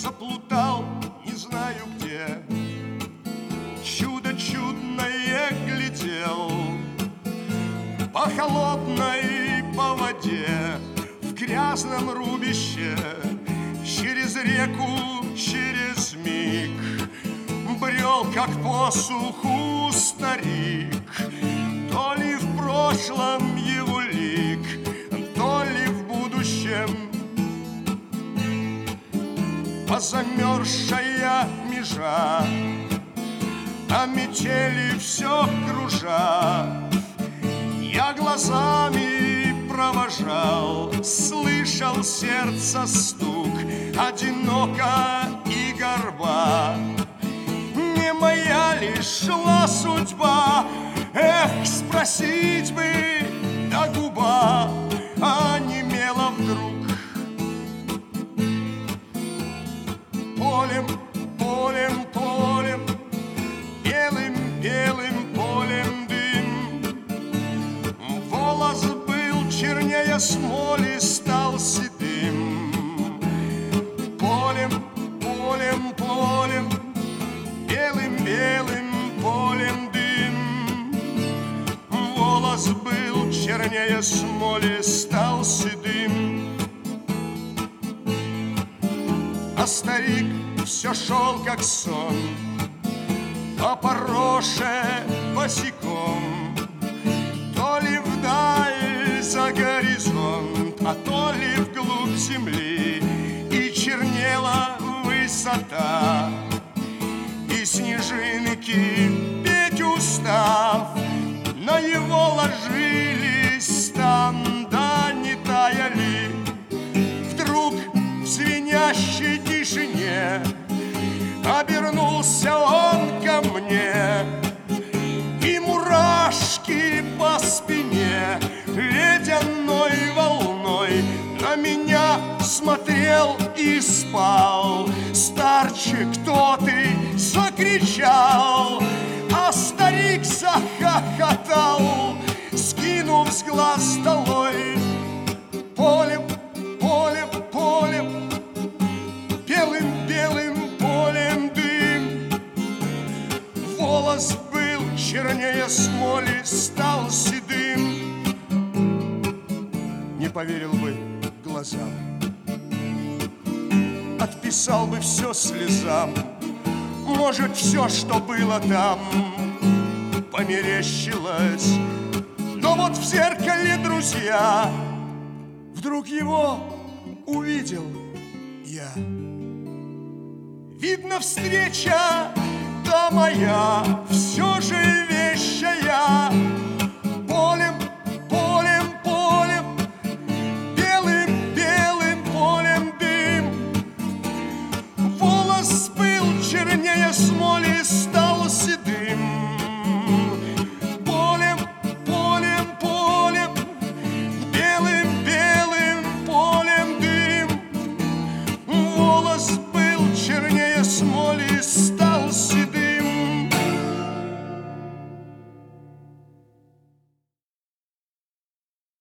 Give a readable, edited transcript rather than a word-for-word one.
заплутал, не знаю где, чудо чудное глядел по холодной по воде, в грязном рубище, через реку, через миг брел, как по суху старик. То ли в прошлом его лик, то ли в будущем позамерзшая межа, а метели все кружа. Я глазами провожал, слышал сердца стук, одиноко и горба. Не моя ли шла судьба? Эх, спросить бы, да губа онемела вдруг. Полем, полем, полем, белым, белым полем дым. Волос был чернее смоли, стал седым. Полем, полем, полем, белым, белым полем дым. Волос был чернее смоли, стал седым. А старик все шел, как сон, по пороше босиком, то ли вдаль за горизонт, а то ли вглубь земли, и чернела высота, и снежинки петь устав на его ложились там, да не таяли. Вдруг в звенящей тишине обернулся он ко мне, и мурашки по спине ледяной волной на меня смотрел и спал. Старче, кто ты? Закричал, а старик захохотал, скинув с глаз долой. Полем, полем, полем, белым, белым полем дым. Волос был чернее смоли, стал седым. Не поверил бы глазам, отписал бы все слезам. Может, все, что было там, померещилось. Но вот в зеркале, друзья, вдруг его увидел я. Видно, встреча та моя все же вещая. Полем, полем, полем, белым, белым полем дым. Волос был чернее смоли, стал седым. Полем, полем, полем, белым, белым полем дым. Волос